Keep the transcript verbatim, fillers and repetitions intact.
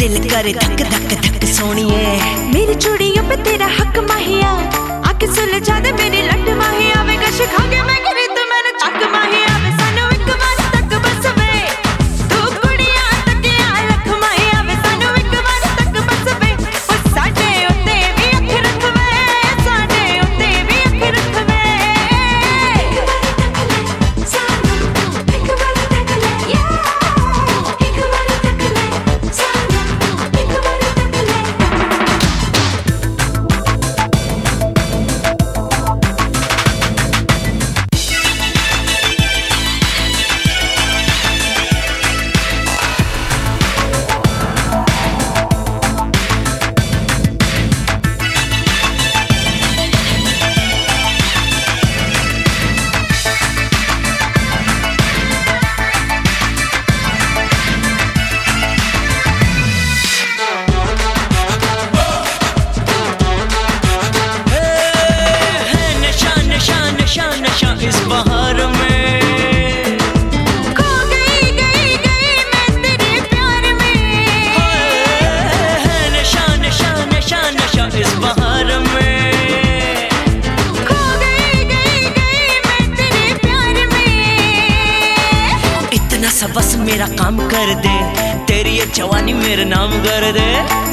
दिल करे धक धक धक सोनिए। मेरी चूड़ियों पे तेरा हक माहिया, आके सुलझा दे मेरी लट माहिया। वे कश खा के मैं गिरी तो मैंने चक माहिया। वे सानू एक बार तक बस वे तू कुड़ियां तकिया लख माहिया। वे सानू एक बार तक बस वे ओ साडे उत्ते भी अख रख वे, साडे उत्ते भी अख रख वे। एक बार तक ले सानू, एक बार तक ले या, एक बार तक ले सानू, एक बार तक ले। नशा इस बहार में खो गई गई गई मैं तेरे प्यार में। है नशा नशा नशा नशा इस बहार में खो गई गई गई मैं तेरे प्यार में। इतना सा बस मेरा काम कर दे, तेरी ये जवानी मेरा नाम कर दे।